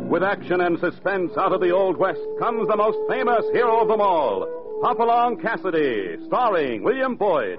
With action and suspense out of the Old West comes the most famous hero of them all, Hopalong Cassidy, starring William Boyd.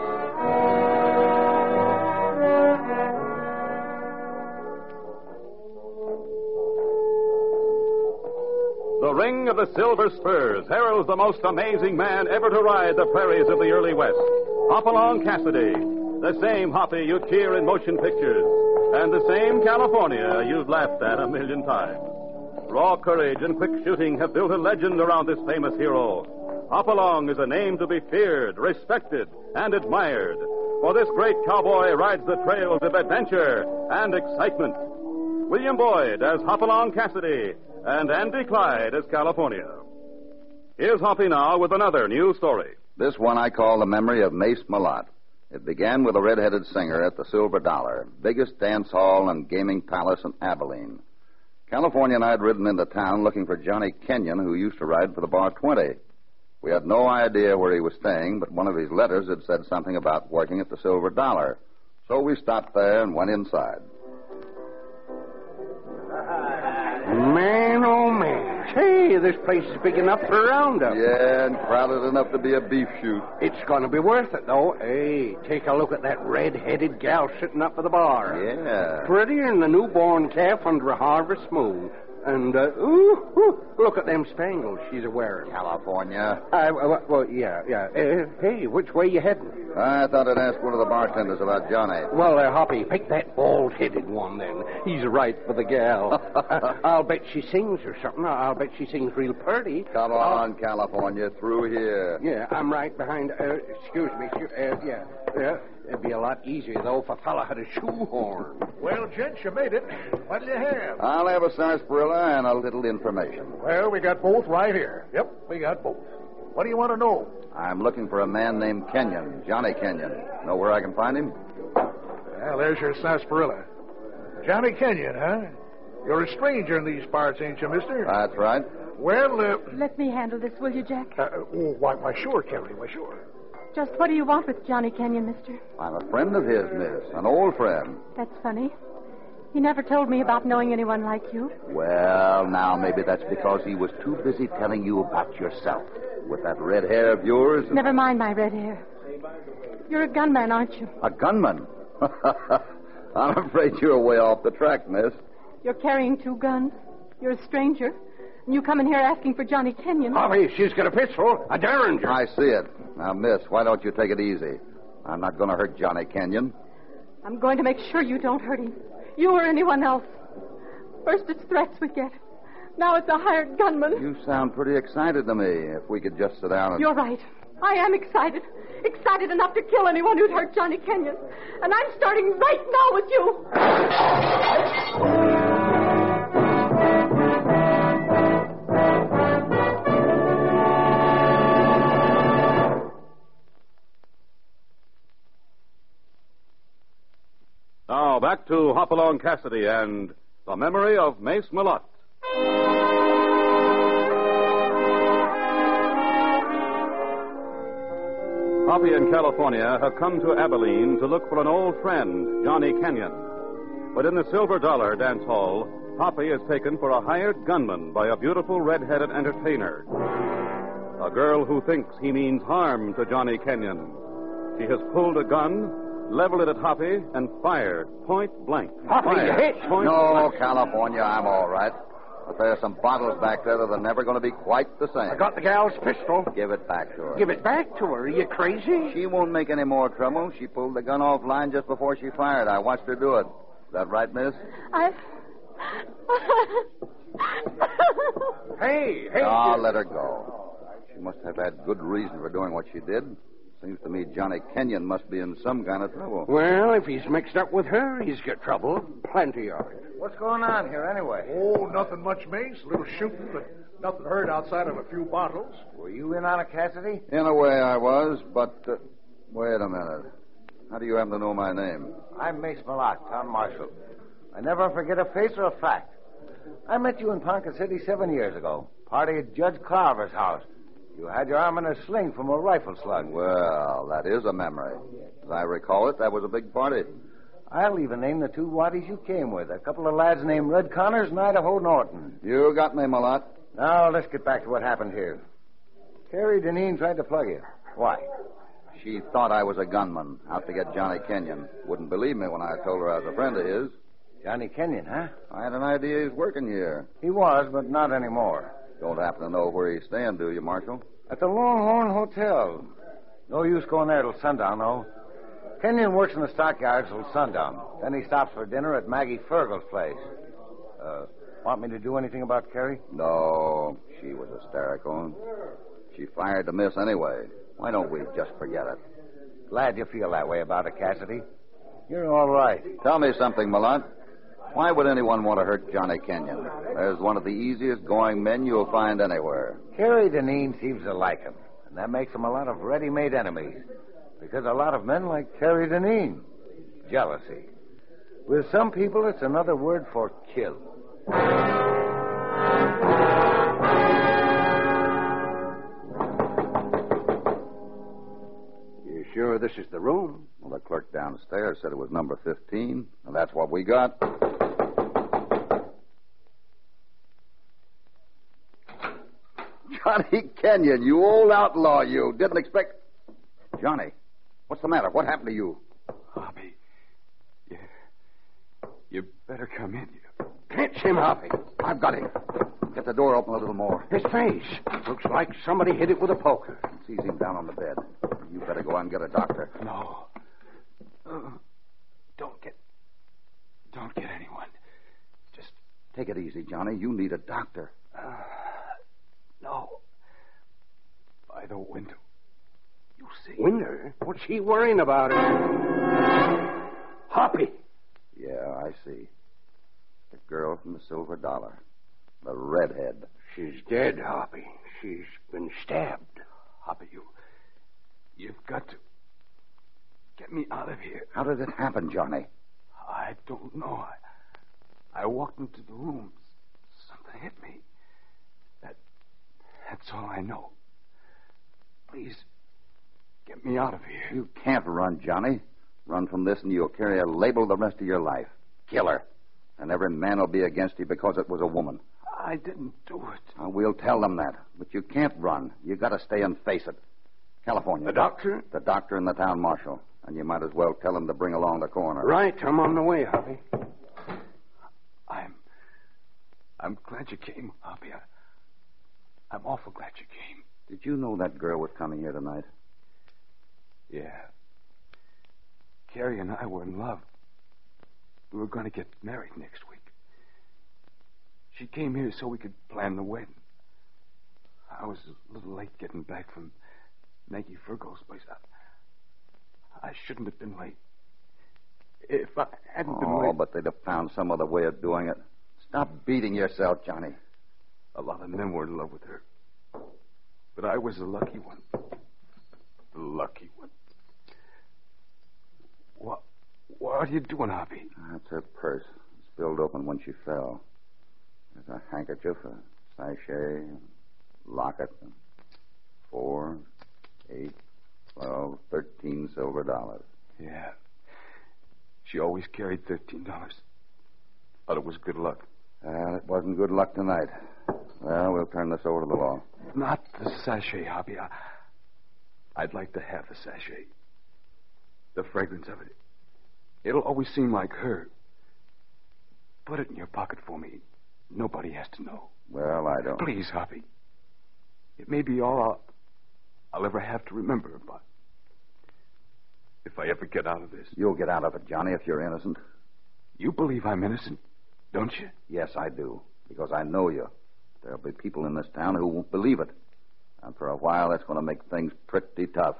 The ring of the Silver Spurs heralds the most amazing man ever to ride the prairies of the early West, Hopalong Cassidy, the same Hoppy you cheer in motion pictures, and the same California you've laughed at a million times. Raw courage and quick shooting have built a legend around this famous hero. Hopalong is a name to be feared, respected, and admired, for this great cowboy rides the trails of adventure and excitement. William Boyd as Hopalong Cassidy, and Andy Clyde as California. Here's Hoppy now with another new story. This one I call The Memory of Mace Malott. It began with a red-headed singer at the Silver Dollar, biggest dance hall and gaming palace in Abilene. California and I had ridden into town looking for Johnny Kenyon, who used to ride for the Bar 20. We had no idea where he was staying, but one of his letters had said something about working at the Silver Dollar. So we stopped there and went inside. Man, oh, man. Hey, this place is big enough for a roundup. Yeah, and crowded enough to be a beef shoot. It's going to be worth it, though. Hey, take a look at that red-headed gal sitting up at the bar. Yeah. Prettier than the newborn calf under a harvest moon. And, look at them spangles she's a-wearing. California. Yeah. Hey, which way you heading? I thought I'd ask one of the bartenders about Johnny. Well, Hoppy, pick that bald-headed one, then. He's right for the gal. I'll bet she sings or something. I'll bet she sings real purty. Come on, California, through here. Yeah, I'm right behind... excuse me. Yeah. It'd be a lot easier, though, if a fella had a shoehorn. Well, gents, you made it. What'll you have? I'll have a sarsaparilla and a little information. Well, we got both right here. Yep, we got both. What do you want to know? I'm looking for a man named Kenyon, Johnny Kenyon. Know where I can find him? Well, there's your sarsaparilla. Johnny Kenyon, huh? You're a stranger in these parts, ain't you, mister? That's right. Well, Let me handle this, will you, Jack? why, sure, Kelly, why, sure. Just what do you want with Johnny Kenyon, mister? I'm a friend of his, miss. An old friend. That's funny. He never told me about knowing anyone like you. Well, now, maybe that's because he was too busy telling you about yourself. With that red hair of yours. Never mind my red hair. You're a gunman, aren't you? A gunman? I'm afraid you're way off the track, miss. You're carrying 2 guns. You're a stranger. And you come in here asking for Johnny Kenyon. Hoppy, she's got a pistol. A derringer. I see it. Now, miss, why don't you take it easy? I'm not going to hurt Johnny Kenyon. I'm going to make sure you don't hurt him. You or anyone else. First it's threats we get. Now it's a hired gunman. You sound pretty excited to me. If we could just sit down and... You're right. I am excited. Excited enough to kill anyone who'd hurt Johnny Kenyon. And I'm starting right now with you. Now back to Hopalong Cassidy and The Memory of Mace Malott. Hoppy and California have come to Abilene to look for an old friend, Johnny Kenyon. But in the Silver Dollar dance hall, Hoppy is taken for a hired gunman by a beautiful red-headed entertainer. A girl who thinks he means harm to Johnny Kenyon. She has pulled a gun, leveled it at Hoppy, and fired point blank. Hoppy, you hit. No, California, I'm all right. But there's some bottles back there that are never going to be quite the same. I got the gal's pistol. Give it back to her. Give it back to her. Are you crazy? She won't make any more trouble. She pulled the gun offline just before she fired. I watched her do it. Is that right, miss? Hey. Oh, let her go. She must have had good reason for doing what she did. Seems to me Johnny Kenyon must be in some kind of trouble. Well, if he's mixed up with her, he's got trouble. Plenty of it. What's going on here, anyway? Oh, nothing much, Mace. A little shooting, but nothing heard outside of a few bottles. Were you in on it, Cassidy? In a way I was, but... wait a minute. How do you happen to know my name? I'm Mace Malott, town marshal. I never forget a face or a fact. I met you in Ponca City 7 years ago. Party at Judge Carver's house. You had your arm in a sling from a rifle slug. Well, that is a memory. As I recall it, that was a big party. I'll even name the two waddies you came with. A couple of lads named Red Connors and Idaho Norton. You got me, Malott. Now, let's get back to what happened here. Carrie Deneen tried to plug you. Why? She thought I was a gunman out to get Johnny Kenyon. Wouldn't believe me when I told her I was a friend of his. Johnny Kenyon, huh? I had an idea he was working here. He was, but not anymore. Don't happen to know where he's staying, do you, Marshal? At the Longhorn Hotel. No use going there till sundown, though. Kenyon works in the stockyards till sundown. Then he stops for dinner at Maggie Fergal's place. Want me to do anything about Carrie? No, she was hysterical. She fired the miss anyway. Why don't we just forget it? Glad you feel that way about it, Cassidy. You're all right. Tell me something, Malott. Why would anyone want to hurt Johnny Kenyon? There's one of the easiest going men you'll find anywhere. Carrie Deneen seems to like him, and that makes him a lot of ready-made enemies. Because a lot of men like Carrie Deneen. Jealousy. With some people, it's another word for kill. You sure this is the room? Well, the clerk downstairs said it was number 15, and that's what we got. Johnny Kenyon, you old outlaw, you. Didn't expect... Johnny, what's the matter? What happened to you? Hoppy, you better come in. Catch him, Hoppy. I've got him. Get the door open a little more. His face. Looks like somebody hit it with a poker. Seize him down on the bed. You better go out and get a doctor. No. Don't get anyone. Just take it easy, Johnny. You need a doctor. No. By the window. You see. Window? What's he worrying about? Hoppy. Yeah, I see. The girl from the $silver. The redhead. She's dead, Hoppy. She's been stabbed. Hoppy, you've got to get me out of here. How did it happen, Johnny? I don't know. I walked into the room. Something hit me. That's all I know. Please, get me out of here. You can't run, Johnny. Run from this and you'll carry a label the rest of your life. Killer. And every man will be against you because it was a woman. I didn't do it. We'll tell them that. But you can't run. You got to stay and face it. California. The doctor? The doctor and the town marshal. And you might as well tell them to bring along the coroner. Right. I'm on the way, Hoppy. I'm glad you came, Hoppy. I'm awful glad you came. Did you know that girl was coming here tonight? Yeah. Carrie and I were in love. We were going to get married next week. She came here so we could plan the wedding. I was a little late getting back from Maggie Fergal's place. I shouldn't have been late. If I hadn't been late... Oh, but they'd have found some other way of doing it. Stop beating yourself, Johnny. A lot of men were in love with her. But I was the lucky one. The lucky one. What are you doing, Hoppy? That's her purse. Spilled open when she fell. There's a handkerchief, a sachet, a locket, 4, 8, 12, 13 $silver. Yeah. She always carried $13. Thought it was good luck. It wasn't good luck tonight. Well, we'll turn this over to the law. Not the sachet, Hoppy. I'd like to have the sachet. The fragrance of it. It'll always seem like her. Put it in your pocket for me. Nobody has to know. Well, I don't. Please, Hoppy. It may be all I'll ever have to remember about. If I ever get out of this. You'll get out of it, Johnny, if you're innocent. You believe I'm innocent, don't you? Yes, I do. Because I know you. There'll be people in this town who won't believe it. And for a while, that's going to make things pretty tough.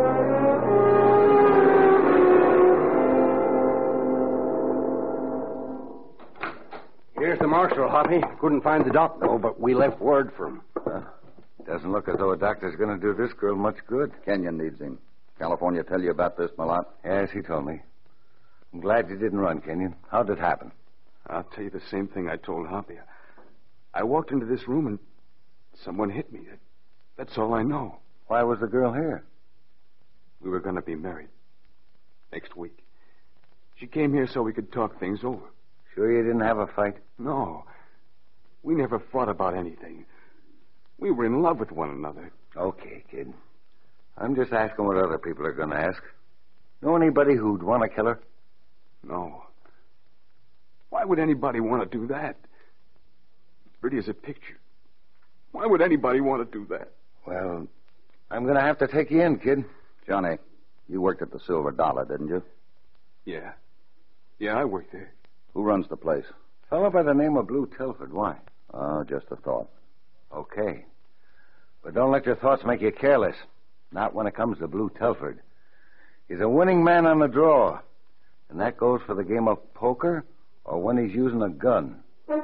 Here's the marshal, Hoppy. Couldn't find the doc, though, but we left word for him. Doesn't look as though a doctor's going to do this girl much good. Kenyon needs him. California tell you about this, Malott? Yes, he told me. I'm glad you didn't run, Kenyon. How did it happen? I'll tell you the same thing I told Hoppy. I walked into this room and someone hit me. That's all I know. Why was the girl here? We were going to be married next week. She came here so we could talk things over. Sure you didn't have a fight? No. We never fought about anything. We were in love with one another. Okay, kid. I'm just asking what other people are going to ask. Know anybody who'd want to kill her? No. Why would anybody want to do that? Pretty as a picture. Why would anybody want to do that? Well, I'm going to have to take you in, kid. Johnny, you worked at the Silver Dollar, didn't you? Yeah. Yeah, I worked there. Who runs the place? Fellow by the name of Blue Telford. Why? Oh, just a thought. Okay. But don't let your thoughts make you careless. Not when it comes to Blue Telford. He's a winning man on the draw. And that goes for the game of poker or when he's using a gun.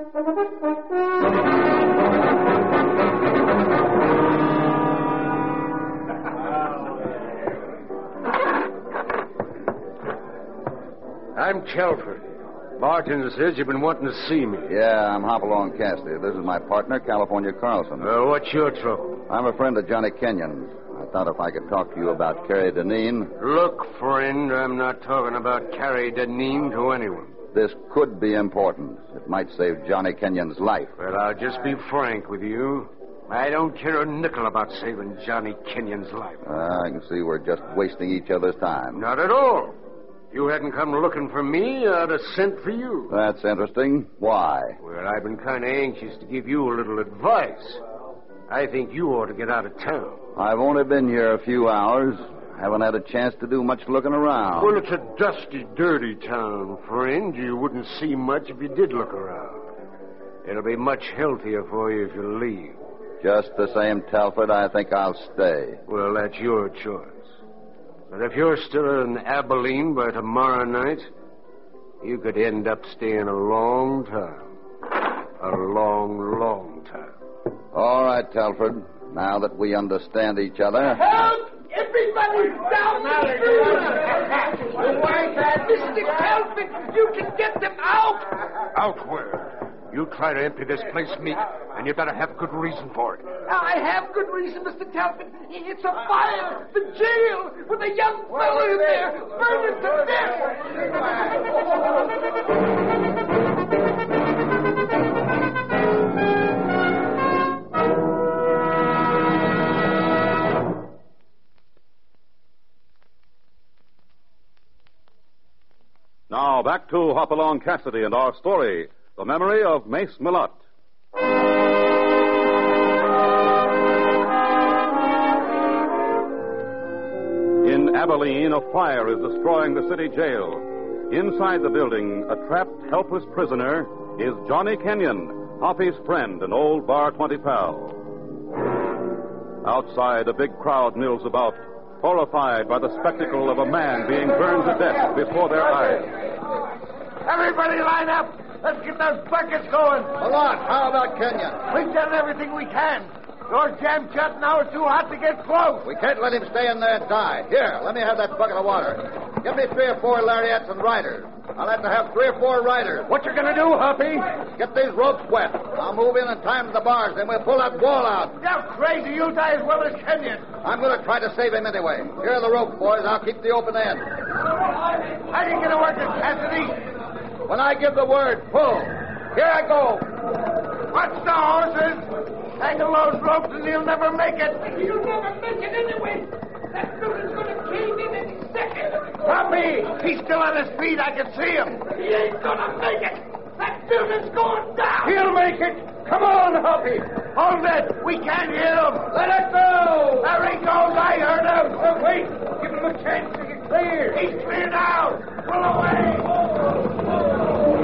I'm Telford. Bartender says you've been wanting to see me. Yeah, I'm Hopalong Cassidy. This is my partner, California Carlson. What's your trouble? I'm a friend of Johnny Kenyon's. I thought if I could talk to you about Carrie Deneen. Look, friend, I'm not talking about Carrie Deneen to anyone. This could be important. It might save Johnny Kenyon's life. Well, I'll just be frank with you. I don't care a nickel about saving Johnny Kenyon's life. I can see we're just wasting each other's time. Not at all. If you hadn't come looking for me, I'd have sent for you. That's interesting. Why? Well, I've been kind of anxious to give you a little advice. I think you ought to get out of town. I've only been here a few hours. Haven't had a chance to do much looking around. Well, it's a dusty, dirty town, friend. You wouldn't see much if you did look around. It'll be much healthier for you if you leave. Just the same, Telford, I think I'll stay. Well, that's your choice. But if you're still in Abilene by tomorrow night, you could end up staying a long time. A long, long time. All right, Telford. Now that we understand each other. Help! Everybody's down the Why, Mr. Telford, you can get them out! Out where? You try to empty this place, Meek, and you better have good reason for it. I have good reason, Mr. Telford. It's a fire. The jail with a young fellow in there burning to Now, back to Hopalong Cassidy and our story, The Memory of Mace Millot. In Abilene, a fire is destroying the city jail. Inside the building, a trapped, helpless prisoner is Johnny Kenyon, Hoppy's friend and old Bar 20 pal. Outside, a big crowd mills about, horrified by the spectacle of a man being burned to death before their eyes. Everybody line up. Let's get those buckets going. Millot, how about Kenyon? We've done everything we can. Door's jammed shut. Now it's too hot to get close. We can't let him stay in there and die. Here, let me have that bucket of water. Give me 3 or 4 lariats and riders. I'll have to have 3 or 4 riders. What you gonna do, Hoppy? Get these ropes wet. I'll move in and time the bars, then we'll pull that wall out. You're crazy. You'll die as well as Kenyon. I'm going to try to save him anyway. Here are the ropes, boys. I'll keep the open end. How are you going to work it, Cassidy? When I give the word, pull. Here I go. Watch the horses. Tangle those ropes and he'll never make it. You'll never make it anyway. That building's going to cave in any second. Hoppy! He's still on his feet. I can see him. He ain't going to make it. That building's going down. He'll make it. Come on, Hoppy. Hold it. We can't hear him. Let it go. There he goes. I heard him. Wait. Give him a chance to get clear. He's clear now. Pull away.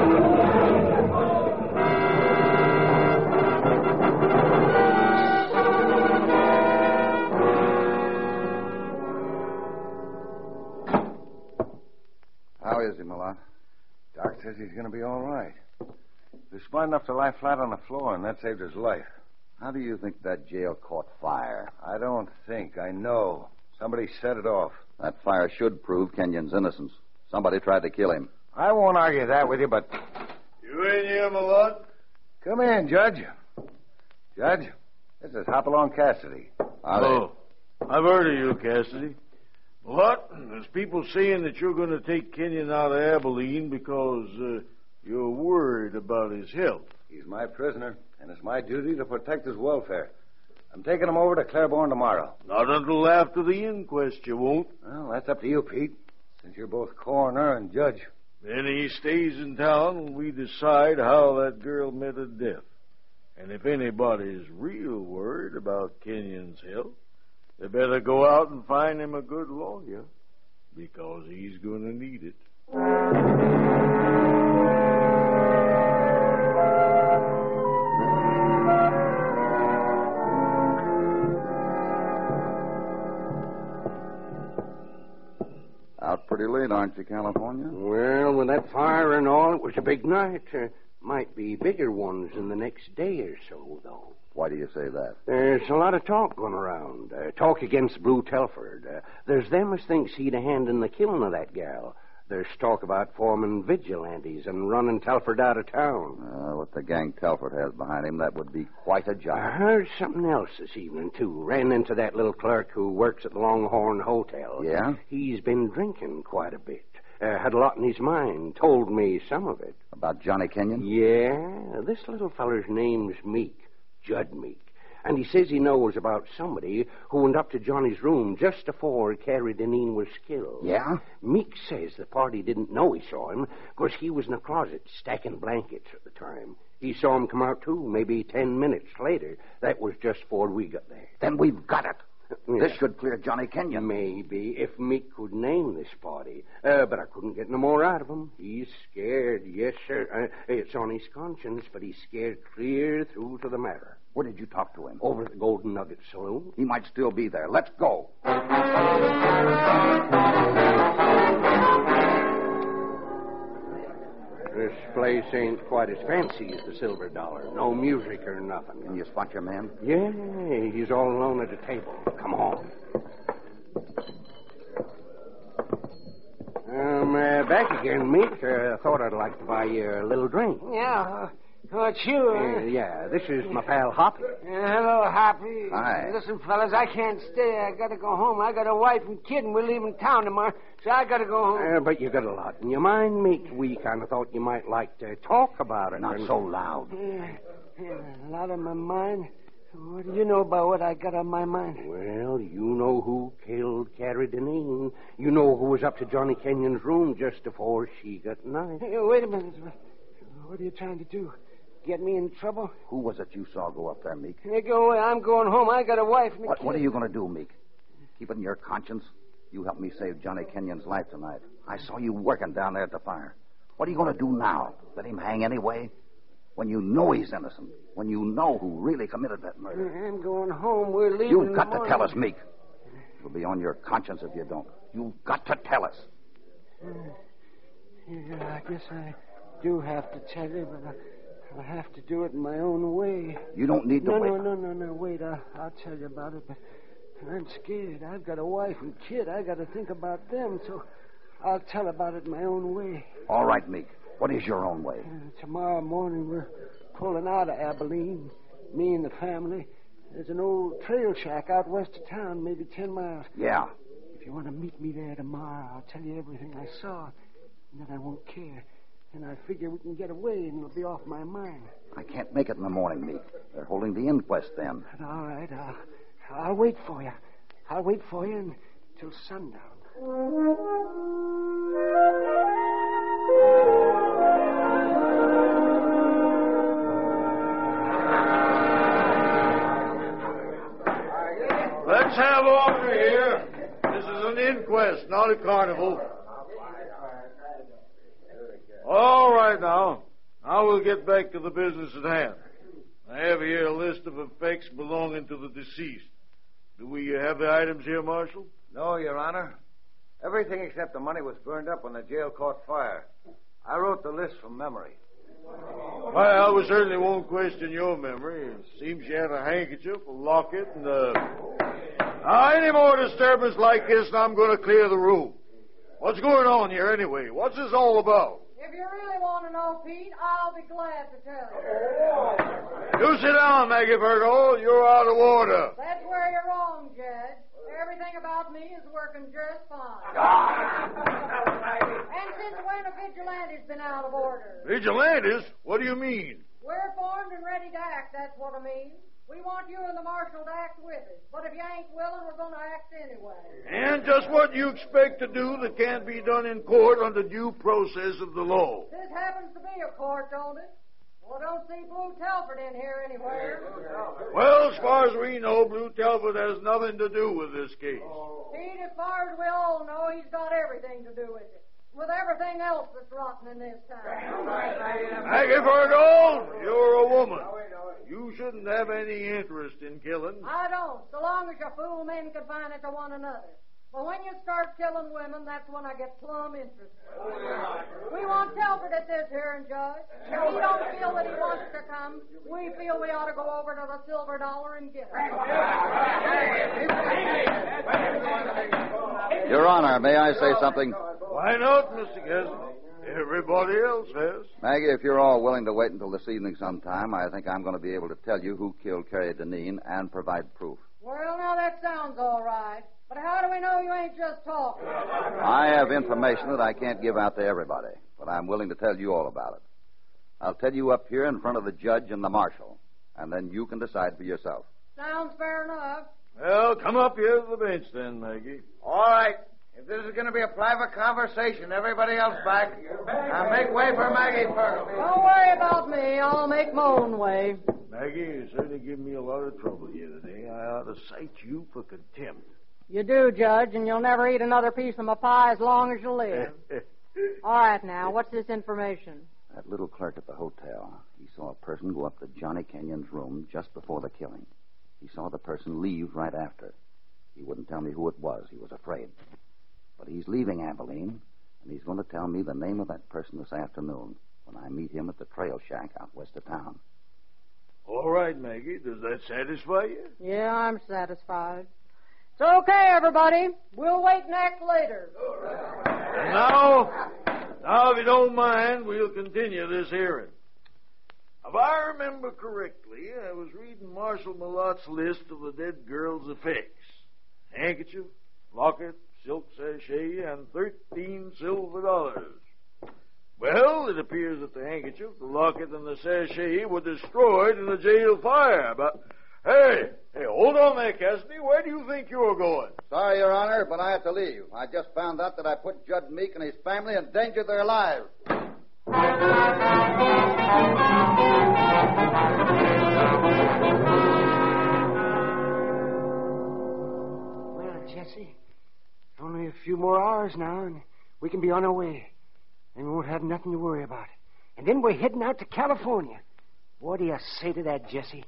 How is he, Millot? Doc says he's going to be all right. He was smart enough to lie flat on the floor, and that saved his life. How do you think that jail caught fire? I don't think. I know. Somebody set it off. That fire should prove Kenyon's innocence. Somebody tried to kill him. I won't argue that with you, but... You in here, Millot? Come in, Judge. Judge, this is Hopalong Cassidy. Oh, I've heard of you, Cassidy. What? There's people saying that you're going to take Kenyon out of Abilene because you're worried about his health. He's my prisoner, and it's my duty to protect his welfare. I'm taking him over to Claiborne tomorrow. Not until after the inquest, you won't. Well, that's up to you, Pete, since you're both coroner and judge. Then he stays in town and we decide how that girl met her death. And if anybody's real worried about Kenyon's health, they better go out and find him a good lawyer, because he's going to need it. Out pretty late, aren't you, California? Well, with that fire and all, it was a big night. Might be bigger ones in the next day or so, though. Why do you say that? There's a lot of talk going around. Talk against Blue Telford. There's them as thinks he'd a hand in the killing of that gal. There's talk about forming vigilantes and running Telford out of town. With the gang Telford has behind him, that would be quite a job. I heard something else this evening, too. Ran into that little clerk who works at the Longhorn Hotel. Yeah? He's been drinking quite a bit. Had a lot in his mind. Told me some of it. About Johnny Kenyon? Yeah. This little feller's name's Meek. Judd Meek. And he says he knows about somebody who went up to Johnny's room just afore Carrie Deneen was killed. Yeah? Meek says the party didn't know he saw him because he was in the closet stacking blankets at the time. He saw him come out, too, maybe 10 minutes later. That was just before we got there. Then we've got it. This should clear Johnny Kenyon. Maybe, if Meek could name this party. But I couldn't get no more out of him. He's scared, yes, sir. It's on his conscience, but he's scared clear through to the marrow. Where did you talk to him? Over at the Golden Nugget Saloon. He might still be there. Let's go. This place ain't quite as fancy as the Silver Dollar. No music or nothing. Can you spot your man? Yeah, he's all alone at a table. Come on. Back again, Meek. Thought I'd like to buy you a little drink. Yeah, what's you? Yeah, this is my pal Hoppy. Hello, Hoppy. Hi. Listen, fellas, I can't stay. I gotta go home. I got a wife and kid, and we're leaving town tomorrow, so I gotta go home. But you got a lot in your mind, Meek. We kind of thought you might like to talk about it. Not so loud. A lot on my mind. What do you know about what I got on my mind? Well, you know who killed Carrie Deneen. You know who was up to Johnny Kenyon's room just before she got knifed. Hey, wait a minute. What are you trying to do? Get me in trouble? Who was it you saw go up there, Meek? Hey, go away. I'm going home. I got a wife and a kid. What are you going to do, Meek? Keep it in your conscience? You helped me save Johnny Kenyon's life tonight. I saw you working down there at the fire. What are you going to do now? Let him hang anyway? When you know he's innocent. When you know who really committed that murder. I'm going home. We're leaving. You've got to tell us, Meek. It'll be on your conscience if you don't. You've got to tell us. Yeah, I guess I do have to tell you, but I'll have to do it in my own way. You don't need to wait. No, wait. I'll tell you about it, but I'm scared. I've got a wife and kid. I got to think about them, so I'll tell about it my own way. All right, Meek. What is your own way? Tomorrow morning, we're pulling out of Abilene, me and the family. There's an old trail shack out west of town, maybe 10 miles. Yeah. If you want to meet me there tomorrow, I'll tell you everything I saw, and then I won't care. And I figure we can get away, and it'll be off my mind. I can't make it in the morning, Meek. They're holding the inquest then. But all right, I'll wait for you. I'll wait for you until sundown. Let's have order here. This is an inquest, not a carnival. All right, now. Now we'll get back to the business at hand. I have here a list of effects belonging to the deceased. Do we have the items here, Marshal? No, Your Honor. Everything except the money was burned up when the jail caught fire. I wrote the list from memory. Well, we certainly won't question your memory. It seems you had a handkerchief, a locket, and any more disturbance like this, and I'm going to clear the room. What's going on here, anyway? What's this all about? If you really want to know, Pete, I'll be glad to tell you. You sit down, Maggie Virgo. You're out of order. That's where you're wrong, Judge. Everything about me is working just fine. And since when have vigilantes been out of order? Vigilantes? What do you mean? We're formed and ready to act, that's what I mean. We want you and the marshal to act with us. But if you ain't willing, we're going to act anyway. And just what you expect to do that can't be done in court under due process of the law. This happens to be a court, don't it? Well, I don't see Blue Telford in here anywhere. Well, as far as we know, Blue Telford has nothing to do with this case. Pete, as far as we all know, he's got everything to do with it. With everything else that's rotten in this town. Maggie Fergal, you're a woman. You shouldn't have any interest in killing. I don't, so long as you fool men confine it to one another. But when you start killing women, that's when I get plumb interested. We want Telford at this hearing, Judge. If he don't feel that he wants to come, we feel we ought to go over to the Silver Dollar and get him. Your Honor, may I say something? Why not, Mr. Cassidy? Everybody else has. Maggie, if you're all willing to wait until this evening sometime, I think I'm going to be able to tell you who killed Carrie Deneen and provide proof. Well, now that sounds all right. But how do we know you ain't just talking? I have information that I can't give out to everybody, but I'm willing to tell you all about it. I'll tell you up here in front of the judge and the marshal, and then you can decide for yourself. Sounds fair enough. Well, come up here to the bench then, Maggie. All right. If this is going to be a private conversation, everybody else back. Now make way for Maggie Fergal. Don't worry about me. I'll make my own way. Maggie, you certainly give me a lot of trouble here today. I ought to cite you for contempt. You do, Judge, and you'll never eat another piece of my pie as long as you live. All right, now, what's this information? That little clerk at the hotel, he saw a person go up to Johnny Kenyon's room just before the killing. He saw the person leave right after. He wouldn't tell me who it was. He was afraid. But he's leaving Abilene, and he's going to tell me the name of that person this afternoon when I meet him at the trail shack out west of town. All right, Maggie. Does that satisfy you? Yeah, I'm satisfied. It's okay, everybody. We'll wait and act later. And now, if you don't mind, we'll continue this hearing. If I remember correctly, I was reading Marshal Malot's list of the dead girl's effects. Handkerchief, locket, silk sachet, and 13 silver dollars. Well, it appears that the handkerchief, the locket, and the sachet were destroyed in the jail fire. But, hey, hold on there, Cassidy. Where do you think you're going? Sorry, Your Honor, but I have to leave. I just found out that I put Judd Meek and his family in danger of their lives. Well, Jesse, only a few more hours now, and we can be on our way. And we won't have nothing to worry about. And then we're heading out to California. What do you say to that, Jesse?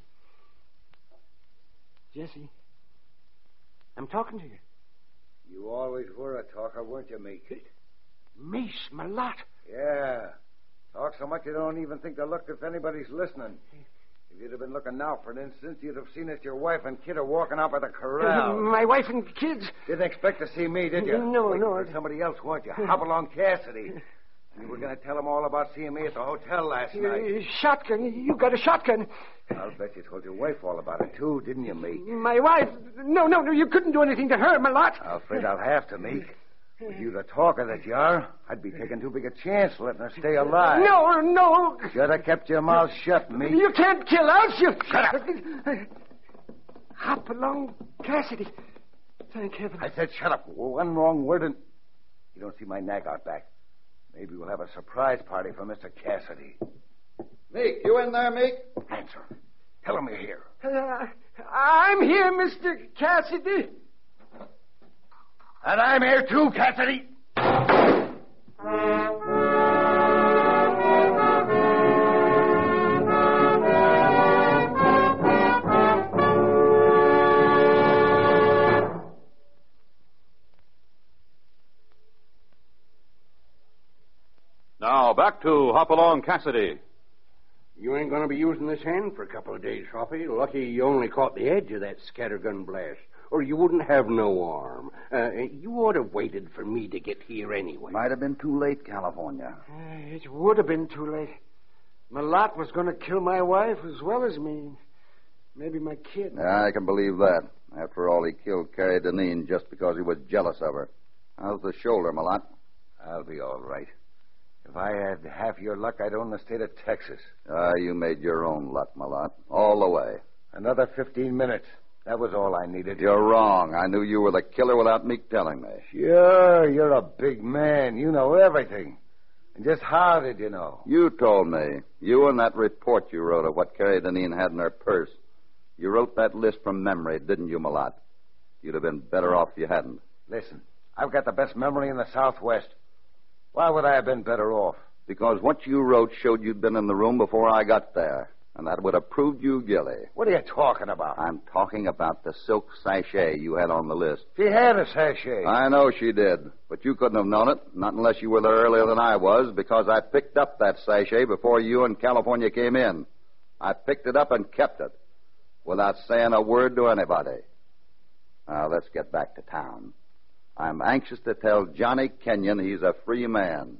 Jesse, I'm talking to you. You always were a talker, weren't you, Meek? Mace Malott. Yeah. Talk so much you don't even think to look if anybody's listening. If you'd have been looking now, for instance, you'd have seen that your wife and kid are walking out by the corral. My wife and kids. Didn't expect to see me, did you? No. For somebody else, weren't you? Hopalong Cassidy. You were going to tell them all about seeing me at the hotel last night. Shotgun. You got a shotgun. I'll bet you told your wife all about it, too, didn't you, Meek? My wife? No. You couldn't do anything to her, Malott. I'm afraid I'll have to, Meek. With you the talker that you are, I'd be taking too big a chance letting her stay alive. No. Should have kept your mouth shut, Meek. You can't kill us. Shut up. Hopalong Cassidy. Thank heaven. I said shut up. One wrong word and... You don't see my nag out back. Maybe we'll have a surprise party for Mr. Cassidy. Meek, you in there, Meek? Answer. Tell him you're here. I'm here, Mr. Cassidy. And I'm here too, Cassidy. Now, back to Hopalong Cassidy. You ain't going to be using this hand for a couple of days, Hoppy. Lucky you only caught the edge of that scattergun blast, or you wouldn't have no arm. You ought have waited for me to get here anyway. Might have been too late, California. It would have been too late. Malott was going to kill my wife as well as me. Maybe my kid. Yeah, I can believe that. After all, he killed Carrie Deneen just because he was jealous of her. How's the shoulder, Malott? I'll be all right. If I had half your luck, I'd own the state of Texas. You made your own luck, Malott. All the way. Another 15 minutes. That was all I needed. You're wrong. I knew you were the killer without me telling me. Sure, you're a big man. You know everything. And just how did you know? You told me. You and that report you wrote of what Carrie Deneen had in her purse. You wrote that list from memory, didn't you, Malott? You'd have been better off if you hadn't. Listen, I've got the best memory in the Southwest. Why would I have been better off? Because what you wrote showed you'd been in the room before I got there. And that would have proved you guilty. What are you talking about? I'm talking about the silk sachet you had on the list. She had a sachet. I know she did. But you couldn't have known it, not unless you were there earlier than I was, because I picked up that sachet before you and California came in. I picked it up and kept it, without saying a word to anybody. Now, let's get back to town. I'm anxious to tell Johnny Kenyon he's a free man.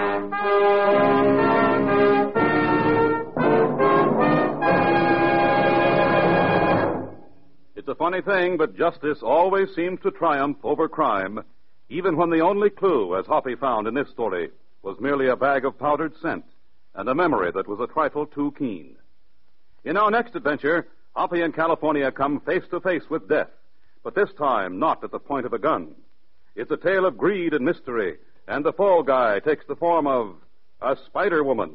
It's a funny thing, but justice always seems to triumph over crime, even when the only clue, as Hoppy found in this story, was merely a bag of powdered scent and a memory that was a trifle too keen. In our next adventure, Hoppy and California come face to face with death, but this time not at the point of a gun. It's a tale of greed and mystery, and the fall guy takes the form of a Spider Woman.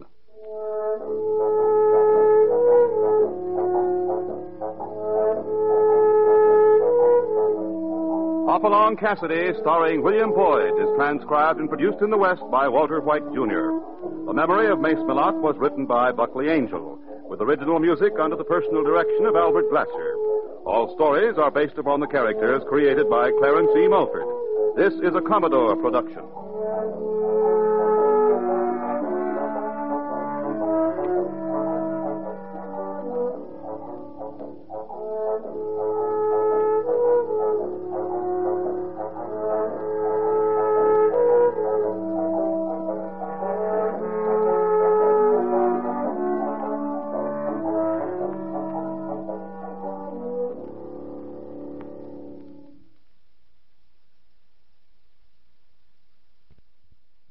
Hopalong Cassidy, starring William Boyd, is transcribed and produced in the West by Walter White, Jr. The memory of Mace Malott was written by Buckley Angel, with original music under the personal direction of Albert Glasser. All stories are based upon the characters created by Clarence E. Mulford. This is a Commodore production.